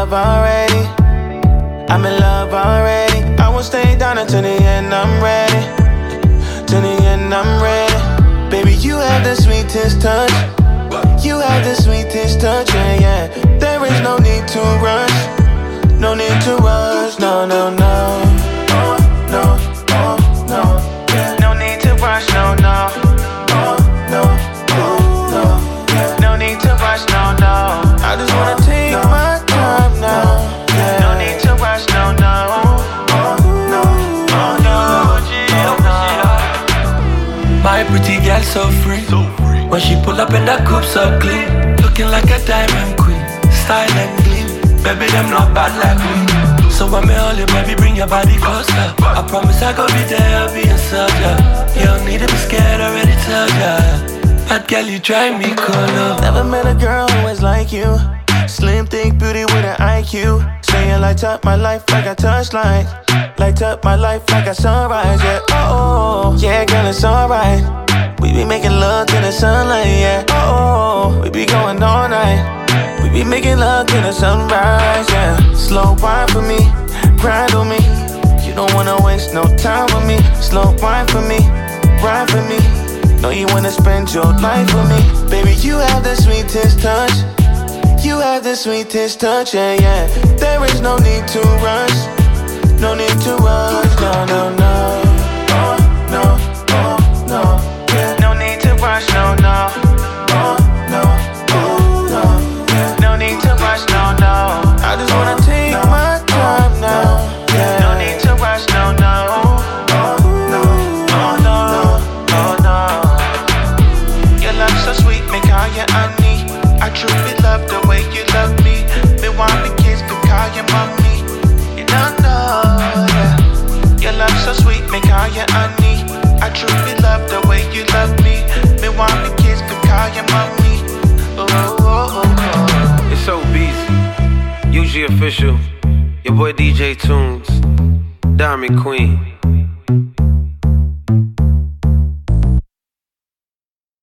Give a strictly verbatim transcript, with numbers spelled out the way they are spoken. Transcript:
love already. I'm in love already. I won't stay down until the end, I'm ready. Till the end, I'm ready. Baby, you have the sweetest touch. You have the sweetest touch, yeah, yeah. There is no need to rush. No need to rush, no, no, no. Oh, no, oh, no. Yeah. No need to rush, no, no. Oh, no, oh, no. Yeah. No need to rush, no, no. I just wanna take my time now. Yeah. No need to rush, no, no. Oh, no, oh, no. My pretty girl so free. When she pull up in that coupe so clean, looking like a diamond queen, style and gleam. Baby, them not bad like me. So when me hold you, baby, bring your body closer. I promise I gon' be there, I'll be a soldier. You don't need to be scared, I already told ya. Bad girl, you drive me cool. Never met a girl who was like you. Slim, thick beauty with an I Q. Say you light up my life like a touchlight. Light up my life like a sunrise, yeah. Oh, yeah, girl, it's alright. We be making love to the sunlight, yeah. Oh, we be going all night. We be making love to the sunrise, yeah. Slow wine for me, grind on me. You don't wanna waste no time with me. Slow wine for me, ride for me. Know you wanna spend your life with me. Baby, you have the sweetest touch. You have the sweetest touch, yeah, yeah. There is no need to rush. No need to rush, no, no, no. Oh, no, oh, no. Yeah. No need to rush, no, no. Oh, no, oh, no. Yeah. No need to rush, no, no. I just wanna take my time now. Yeah. No need to rush, no, no. Oh, no, oh, no, oh, no. Your love so sweet, me call you honey. I truly love the way you love me. Me want me kids to call you mommy. You don't know, yeah. Your love so sweet, me call you honey. I truly love the way you love me. Me want me kids to call you mommy. Oh, oh, oh, oh. It's so busy. U G official. Your boy D J Tunes. Diamond Queen.